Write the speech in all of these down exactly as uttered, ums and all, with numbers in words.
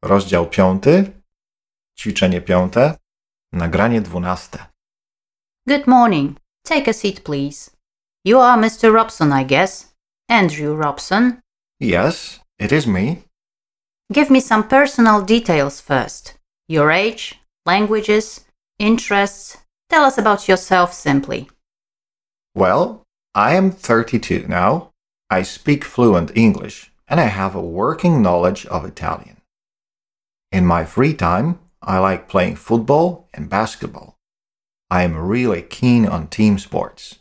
Rozdział piąty, ćwiczenie piąte, nagranie dwunaste. Good morning. Take a seat, please. You are Mister Robson, I guess. Andrew Robson. Yes, it is me. Give me some personal details first. Your age, languages, interests. Tell us about yourself simply. Well, I am thirty-two now. I speak fluent English, and I have a working knowledge of Italian. In my free time, I like playing football and basketball. I am really keen on team sports.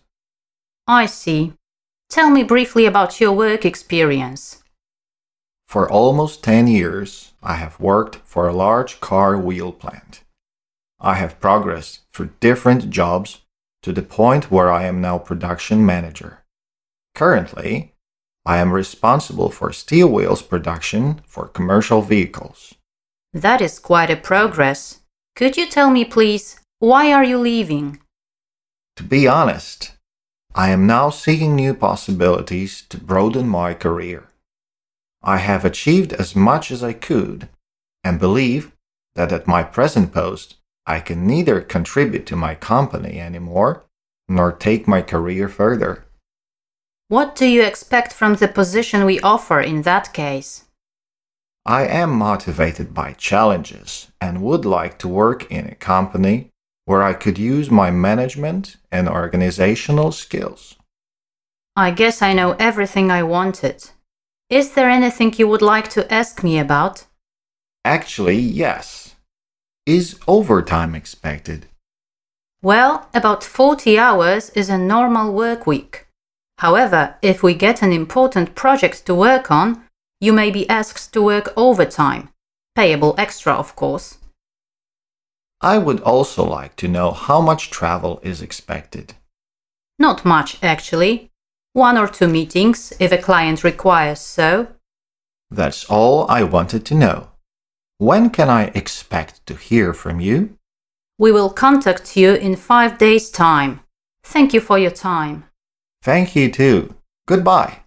I see. Tell me briefly about your work experience. For almost ten years, I have worked for a large car wheel plant. I have progressed through different jobs to the point where I am now production manager. Currently, I am responsible for steel wheels production for commercial vehicles. That is quite a progress. Could you tell me, please, why are you leaving? To be honest, I am now seeking new possibilities to broaden my career. I have achieved as much as I could and believe that at my present post, I can neither contribute to my company anymore nor take my career further. What do you expect from the position we offer in that case? I am motivated by challenges and would like to work in a company where I could use my management and organizational skills. I guess I know everything I wanted. Is there anything you would like to ask me about? Actually, yes. Is overtime expected? Well, about forty hours is a normal work week. However, if we get an important project to work on, you may be asked to work overtime, payable extra, of course. I would also like to know how much travel is expected. Not much, actually. One or two meetings, if a client requires so. That's all I wanted to know. When can I expect to hear from you? We will contact you in five days' time. Thank you for your time. Thank you too. Goodbye.